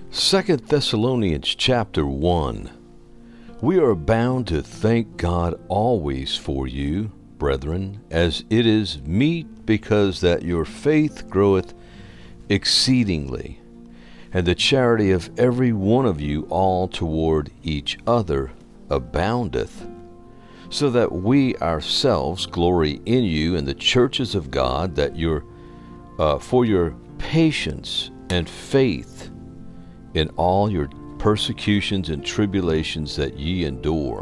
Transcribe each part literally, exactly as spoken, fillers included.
Second Thessalonians chapter one. We are bound to thank God always for you, brethren, as it is meet, because that your faith groweth exceedingly, and the charity of every one of you all toward each other aboundeth, so that we ourselves glory in you in the churches of God, that your uh, for your patience and faith in all your persecutions and tribulations that ye endure,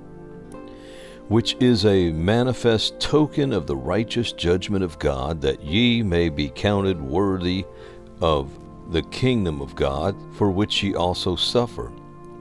which is a manifest token of the righteous judgment of God, that ye may be counted worthy of the kingdom of God, for which ye also suffer.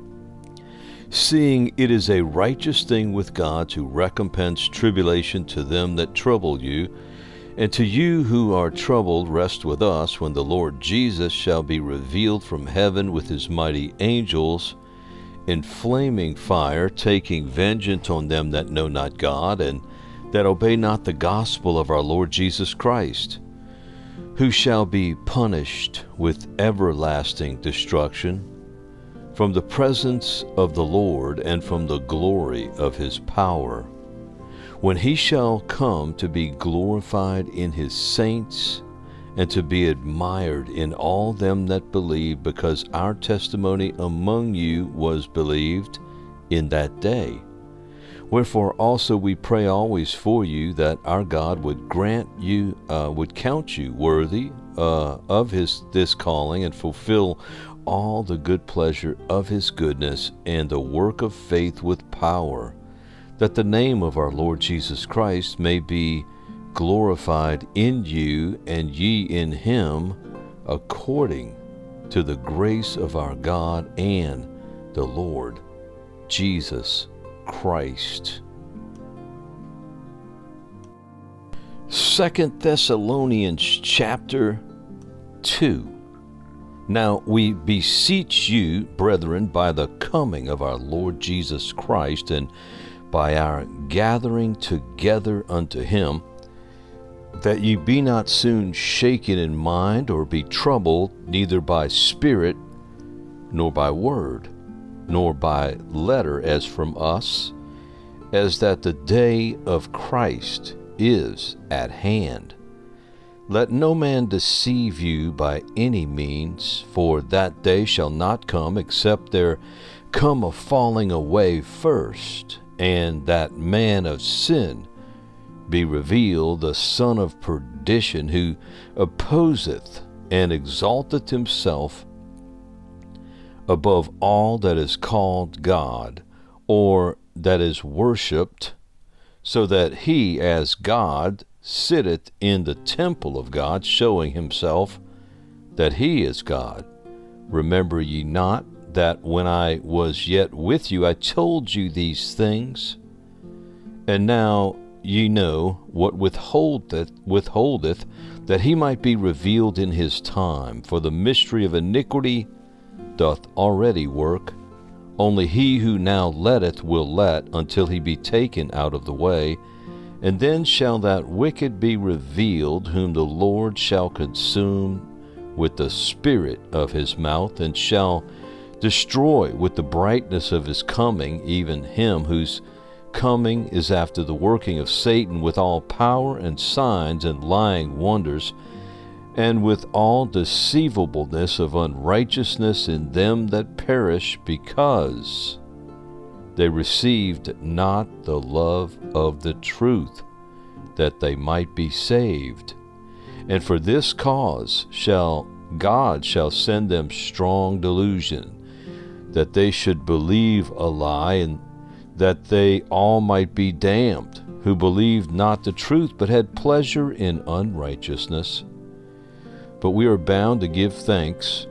Seeing it is a righteous thing with God to recompense tribulation to them that trouble you, and to you who are troubled rest with us, when the Lord Jesus shall be revealed from heaven with his mighty angels in flaming fire, taking vengeance on them that know not God, and that obey not the gospel of our Lord Jesus Christ, who shall be punished with everlasting destruction from the presence of the Lord and from the glory of his power, when he shall come to be glorified in his saints, and to be admired in all them that believe, because our testimony among you was believed in that day. Wherefore also we pray always for you, that our God would grant you, uh, would count you worthy uh, of his this calling, and fulfill all the good pleasure of his goodness, and the work of faith with power, that the name of our Lord Jesus Christ may be glorified in you, and ye in him, according to the grace of our God and the Lord Jesus Christ. Second Thessalonians chapter two. Now we beseech you, brethren, by the coming of our Lord Jesus Christ, and by our gathering together unto him, that ye be not soon shaken in mind, or be troubled, neither by spirit, nor by word, nor by letter as from us, as that the day of Christ is at hand. Let no man deceive you by any means, for that day shall not come, except there come a falling away first, and that man of sin be revealed, the son of perdition, who opposeth and exalteth himself above all that is called God, or that is worshipped, so that he as God sitteth in the temple of God, showing himself that he is God. Remember ye not that when I was yet with you I told you these things? And now ye know what withholdeth, withholdeth, that he might be revealed in his time. For the mystery of iniquity doth already work. Only he who now letteth will let, until he be taken out of the way. And then shall that wicked be revealed, whom the Lord shall consume with the spirit of his mouth, and shall destroy with the brightness of his coming, even him whose coming is after the working of Satan, with all power and signs and lying wonders, and with all deceivableness of unrighteousness in them that perish, because they received not the love of the truth, that they might be saved. And for this cause shall God shall send them strong delusion, that they should believe a lie, and that they all might be damned, who believed not the truth, but had pleasure in unrighteousness. But we are bound to give thanks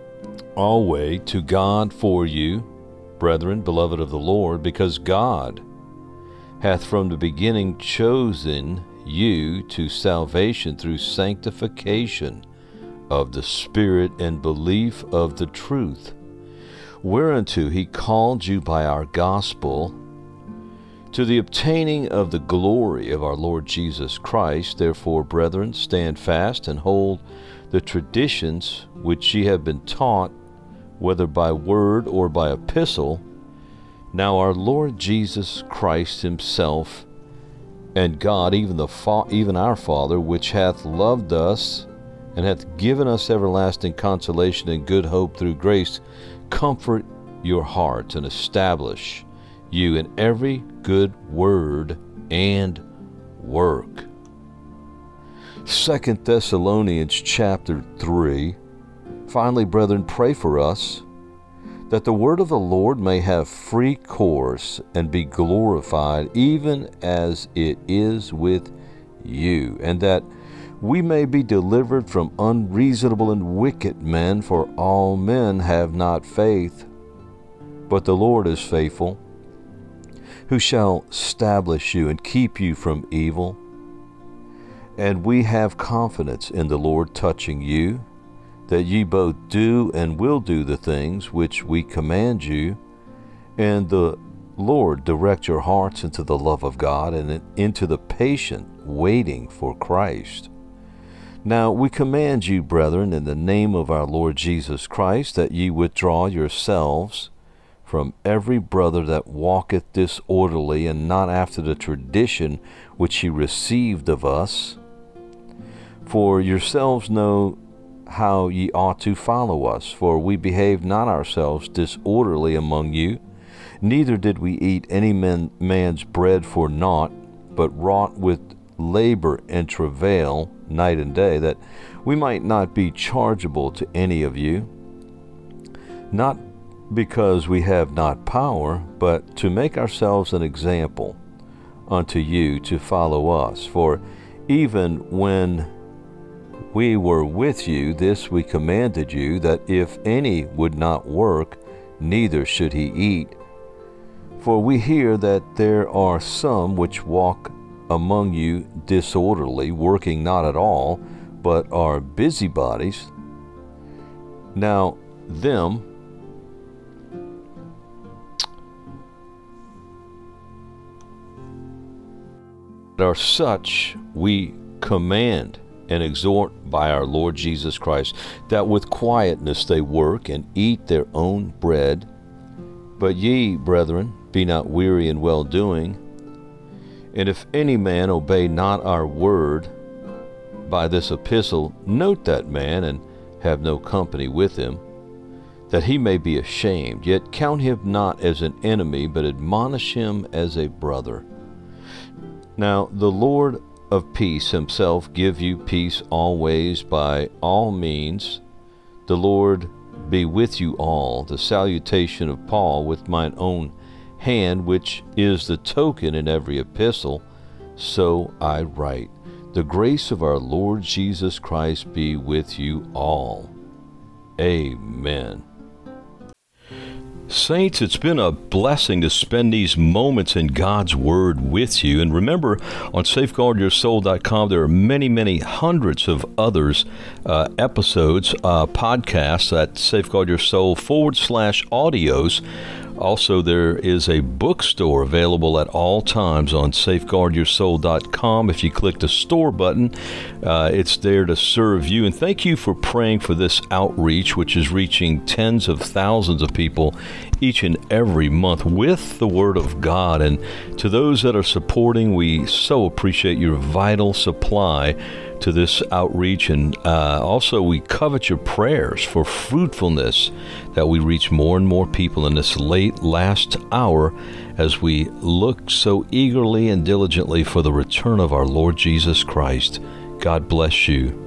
always to God for you, brethren, beloved of the Lord, because God hath from the beginning chosen you to salvation through sanctification of the Spirit and belief of the truth, whereunto he called you by our gospel, to the obtaining of the glory of our Lord Jesus Christ. Therefore, brethren, stand fast and hold the traditions which ye have been taught, whether by word or by epistle. Now our Lord Jesus Christ himself, and God, even the Fa- even our Father, which hath loved us, and hath given us everlasting consolation and good hope through grace, comfort your hearts and establish you in every good word and work. Second Thessalonians chapter three. Finally, brethren, pray for us, that the word of the Lord may have free course and be glorified, even as it is with you, and that we may be delivered from unreasonable and wicked men, for all men have not faith. But the Lord is faithful, who shall establish you and keep you from evil. And we have confidence in the Lord touching you, that ye both do and will do the things which we command you, and the Lord direct your hearts into the love of God and into the patient waiting for Christ. Now we command you, brethren, in the name of our Lord Jesus Christ, that ye withdraw yourselves from every brother that walketh disorderly, and not after the tradition which ye received of us. For yourselves know how ye ought to follow us, for we behaved not ourselves disorderly among you, neither did we eat any man, man's bread for naught, but wrought with labor and travail night and day, that we might not be chargeable to any of you, not because we have not power, but to make ourselves an example unto you to follow us. For even when we were with you, this we commanded you, that if any would not work, neither should he eat. For we hear that there are some which walk among you disorderly, working not at all, but are busybodies. Now them that are such we command and exhort by our Lord Jesus Christ, that with quietness they work and eat their own bread. But ye, brethren, be not weary in well-doing. And if any man obey not our word by this epistle, note that man, and have no company with him, that he may be ashamed. Yet count him not as an enemy, but admonish him as a brother. Now the Lord of peace himself give you peace always by all means. The Lord be with you all. The salutation of Paul with mine own hand, which is the token in every epistle, so I write. The grace of our Lord Jesus Christ be with you all. Amen. Saints, it's been a blessing to spend these moments in God's Word with you. And remember, on safeguard your soul dot com, there are many, many hundreds of others, uh, episodes, uh, podcasts at Safeguard Your Soul forward slash audios. Also, there is a bookstore available at all times on safeguard your soul dot com. If you click the store button, uh, it's there to serve you. And thank you for praying for this outreach, which is reaching tens of thousands of people each and every month with the Word of God. And to those that are supporting, we so appreciate your vital supply to this outreach. And uh, also we covet your prayers for fruitfulness, that we reach more and more people in this late last hour as we look so eagerly and diligently for the return of our Lord Jesus Christ. God bless you.